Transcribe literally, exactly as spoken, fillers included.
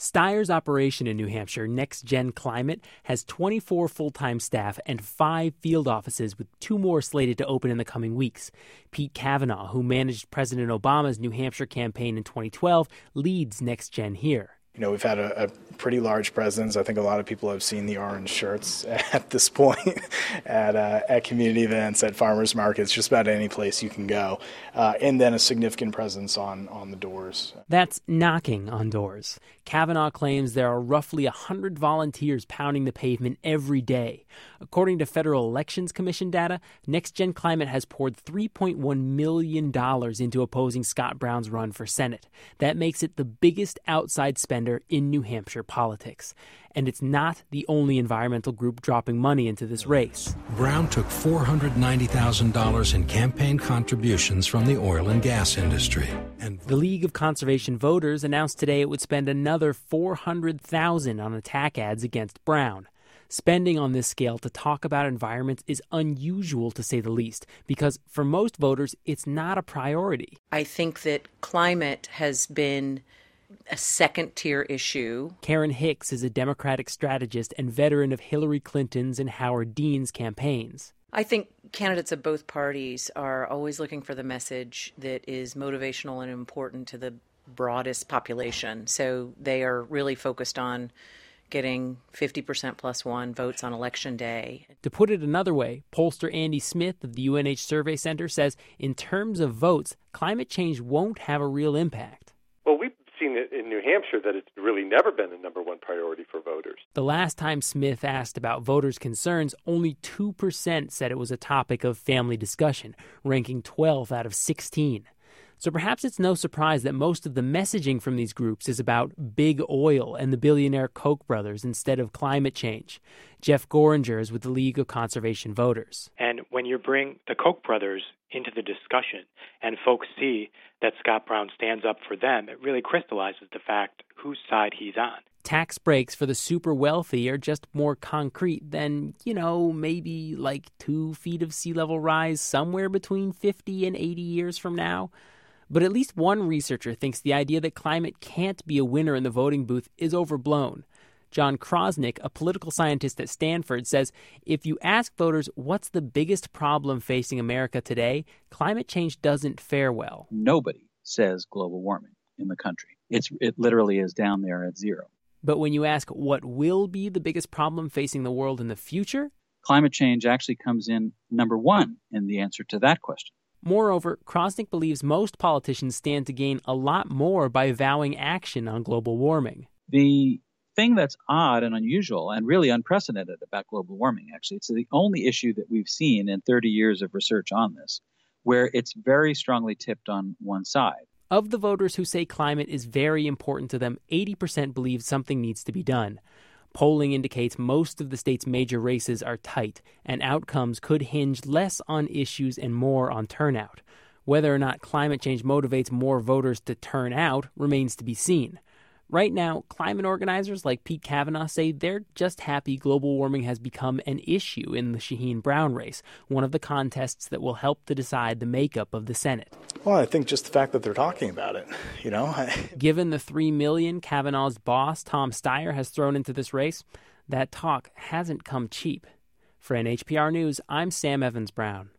Steyer's operation in New Hampshire, Next Gen Climate, has twenty-four full-time staff and five field offices, with two more slated to open in the coming weeks. Pete Kavanaugh, who managed President Obama's New Hampshire campaign in twenty twelve, leads Next Gen here. You know, we've had a, a pretty large presence. I think a lot of people have seen the orange shirts at this point at uh, at community events, at farmers markets, just about any place you can go. Uh, and then a significant presence on, on the doors. That's knocking on doors. Kavanaugh claims there are roughly one hundred volunteers pounding the pavement every day. According to Federal Elections Commission data, Next Gen Climate has poured three point one million dollars into opposing Scott Brown's run for Senate. That makes it the biggest outside spender in New Hampshire politics. And it's not the only environmental group dropping money into this race. Brown took four hundred ninety thousand dollars in campaign contributions from the oil and gas industry. And the League of Conservation Voters announced today it would spend another four hundred thousand dollars on attack ads against Brown. Spending on this scale to talk about environments is unusual, to say the least, because for most voters, it's not a priority. I think that climate has been a second-tier issue. Karen Hicks is a Democratic strategist and veteran of Hillary Clinton's and Howard Dean's campaigns. I think candidates of both parties are always looking for the message that is motivational and important to the broadest population. So they are really focused on getting fifty percent plus one votes on Election Day. To put it another way, pollster Andy Smith of the U N H Survey Center says in terms of votes, climate change won't have a real impact. Well, we've seen it in New Hampshire that it's really never been the number one priority for voters. The last time Smith asked about voters' concerns, only two percent said it was a topic of family discussion, ranking twelfth out of sixteen. So perhaps it's no surprise that most of the messaging from these groups is about big oil and the billionaire Koch brothers instead of climate change. Jeff Goringer is with the League of Conservation Voters. And when you bring the Koch brothers into the discussion and folks see that Scott Brown stands up for them, it really crystallizes the fact whose side he's on. Tax breaks for the super wealthy are just more concrete than, you know, maybe like two feet of sea level rise somewhere between fifty and eighty years from now. But at least one researcher thinks the idea that climate can't be a winner in the voting booth is overblown. John Krosnick, a political scientist at Stanford, says if you ask voters what's the biggest problem facing America today, climate change doesn't fare well. Nobody says global warming in the country. It's, it literally is down there at zero. But when you ask what will be the biggest problem facing the world in the future, climate change actually comes in number one in the answer to that question. Moreover, Krosnick believes most politicians stand to gain a lot more by vowing action on global warming. The thing that's odd and unusual and really unprecedented about global warming, actually, it's the only issue that we've seen in thirty years of research on this, where it's very strongly tipped on one side. Of the voters who say climate is very important to them, eighty percent believe something needs to be done. Polling indicates most of the state's major races are tight, and outcomes could hinge less on issues and more on turnout. Whether or not climate change motivates more voters to turn out remains to be seen. Right now, climate organizers like Pete Kavanaugh say they're just happy global warming has become an issue in the Shaheen Brown race, one of the contests that will help to decide the makeup of the Senate. Well, I think just the fact that they're talking about it, you know. Given the three million dollars Kavanaugh's boss, Tom Steyer, has thrown into this race, that talk hasn't come cheap. For N H P R News, I'm Sam Evans-Brown.